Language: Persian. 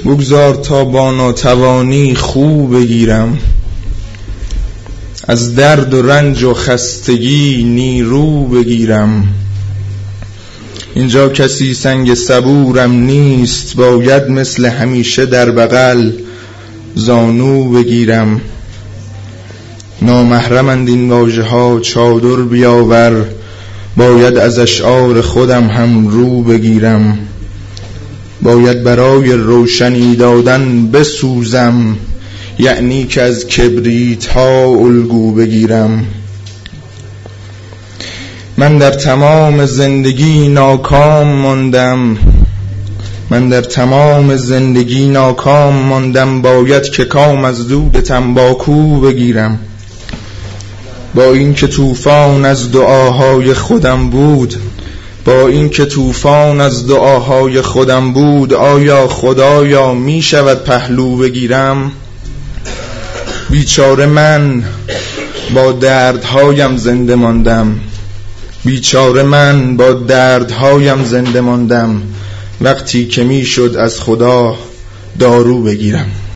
بگذار تا با ناتوانی خوب بگیرم، از درد و رنج و خستگی نیرو بگیرم. اینجا کسی سنگ صبورم نیست، باید مثل همیشه در بغل زانو بگیرم. نامحرمند این واژه ها چادر بیاور، باید از اشعار خودم هم رو بگیرم. باید برای روشنی دادن بسوزم، یعنی که از کبریت ها الگو بگیرم. من در تمام زندگی ناکام ماندم، باید که کام از دود تنباکو بگیرم. با این که طوفان از دعاهای خودم بود، آیا خدایا می شود پهلو بگیرم؟ بیچاره من با دردهایم زنده ماندم، وقتی که می شد از خدا دارو بگیرم.